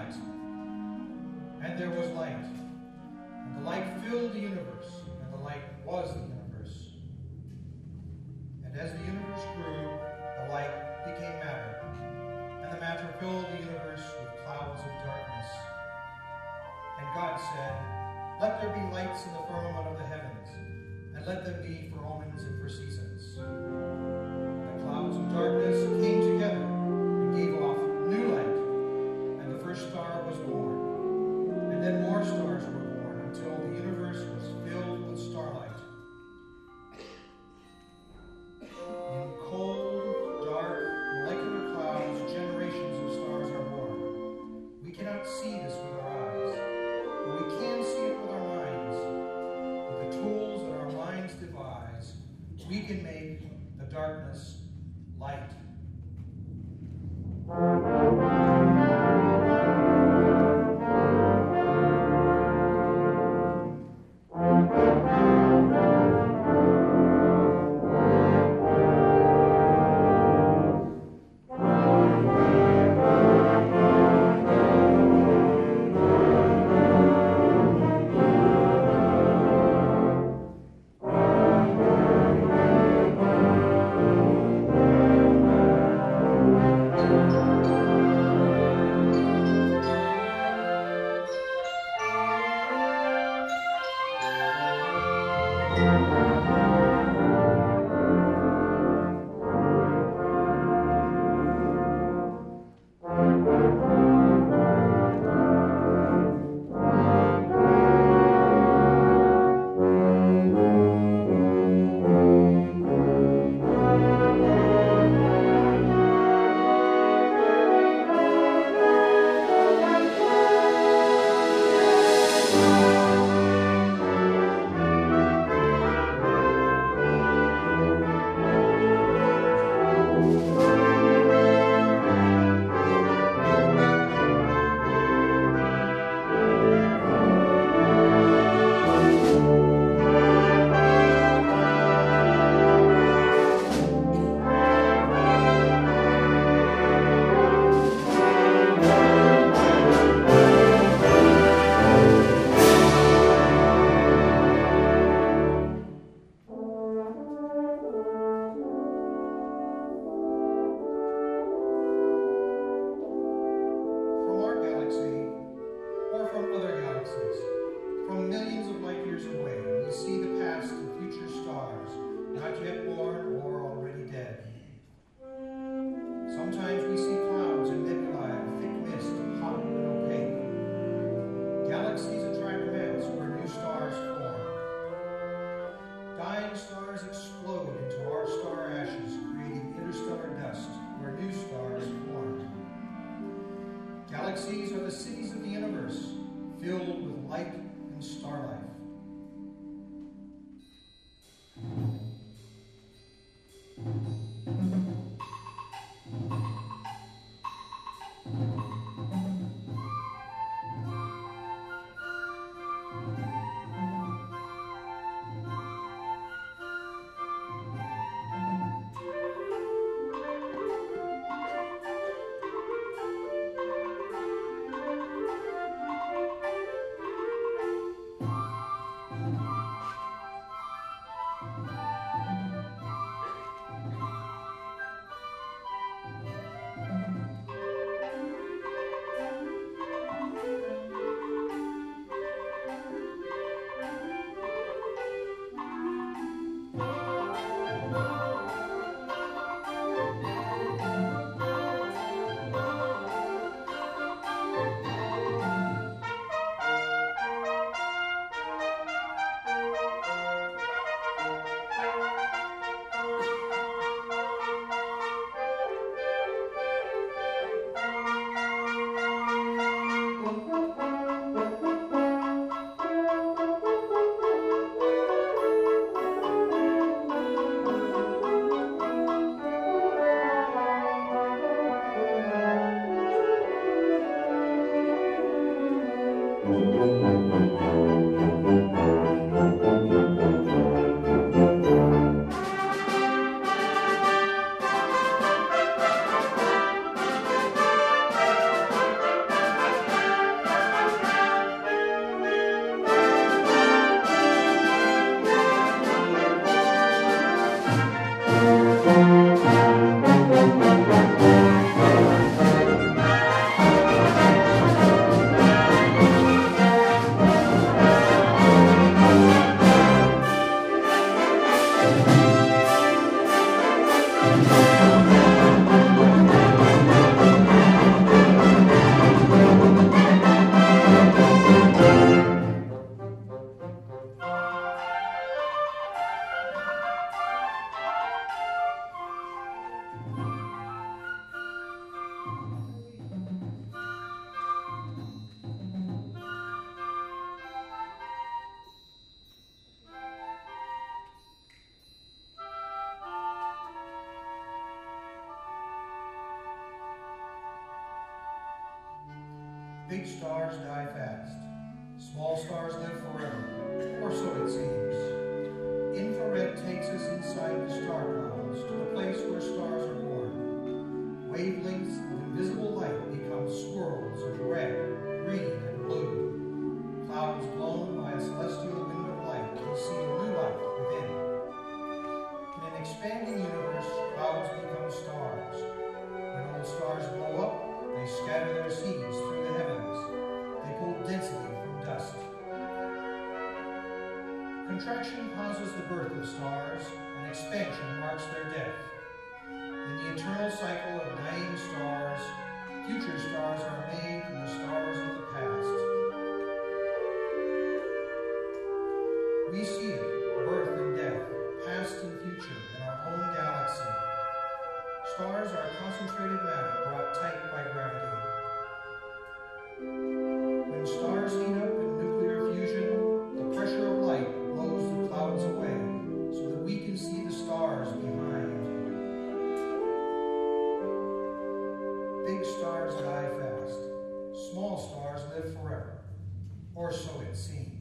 light. And there was light. And the light filled the universe, and the light was the universe. And as the universe grew, the light became matter, and the matter filled the universe with clouds of darkness. And God said, "Let there be lights in the firmament of the heavens, and let them be for omens and for seasons." The clouds of darkness came together and gave off new light, and the first star was born. And then more stars were born until the universe was filled with starlight. In cold, dark, molecular clouds, generations of stars are born. We cannot see this with our eyes, but we can see it with our minds. With the tools that our minds devise, we can make the darkness light. Galaxies are the cities of the universe, filled with light and starlight. Big stars die fast. Small stars live forever, or so it seems. Infrared takes us inside the star clouds to the place where stars are born. Wavelengths of invisible light become swirls of red, green, and blue. Clouds blown by a celestial wind of light conceal new light within. In an expanding universe, clouds become stars. When old stars blow up, they scatter their seeds through the heavens. They pull density from dust. Contraction causes the birth of stars, and expansion marks their death. In the eternal cycle of dying stars, future stars are made from the stars of the past. We see it, birth and death, past and future, in our own galaxy. Stars are concentrated matter brought tight by gravity. When stars heat up in nuclear fusion, the pressure of light blows the clouds away so that we can see the stars behind. Big stars die fast. Small stars live forever, or so it seems.